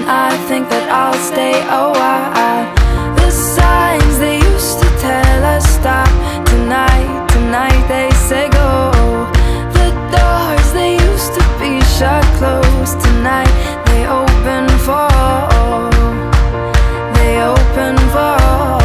I think that I'll stay a while. The signs they used to tell us stop tonight, tonight they say go. The doors they used to be shut closed tonight, they open for all. They open for all.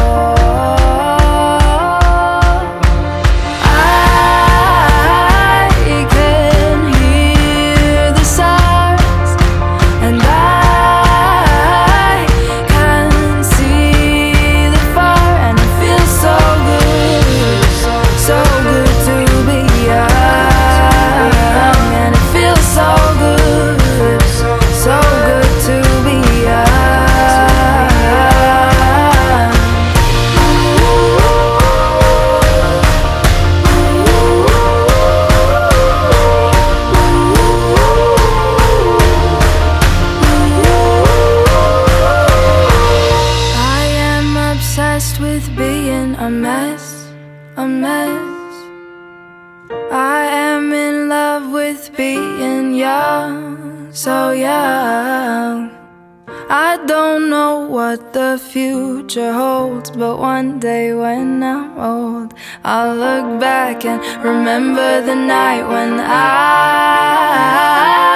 With being a mess, a mess. I am in love with being young, so young. I don't know what the future holds, but one day when I'm old, I'll look back and remember the night when I